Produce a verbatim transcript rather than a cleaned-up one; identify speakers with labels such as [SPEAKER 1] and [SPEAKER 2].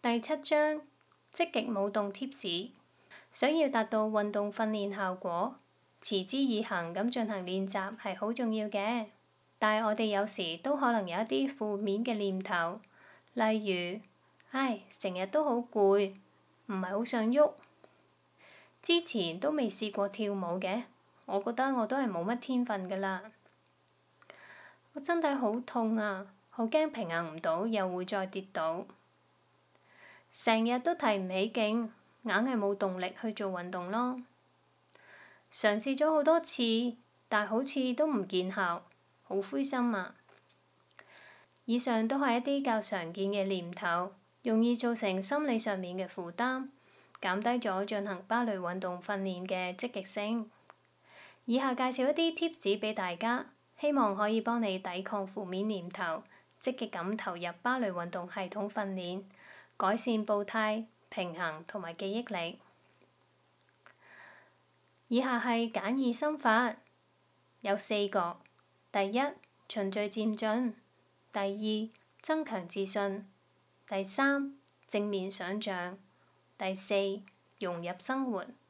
[SPEAKER 1] 第七章積極舞動貼士。想要達到運動訓練效果，持之以恆咁進行練習係好重要嘅。但係我哋有時都可能有一啲負面嘅念頭，例如，唉，成日都好攰，唔係好想喐。之前都未試過跳舞嘅，我覺得我都係冇乜天分㗎啦。我身體好痛啊，好驚平衡唔到，又會再跌倒。成日都提唔起勁，硬係冇動力去做運動咯。嘗試咗好多次，但好似都唔見效，好灰心啊！以上都係一啲較常見嘅念頭，容易造成心理上面嘅負擔，減低咗進行芭蕾運動訓練嘅積極性。以下介紹一啲 tips 俾大家，希望可以幫你抵抗負面念頭，積極咁投入芭蕾運動系統訓練，改善步態、平衡同埋記憶力。以下係簡易心法，有四個：第一，循序漸進；第二，增強自信；第三，正面想像；第四，融入生活。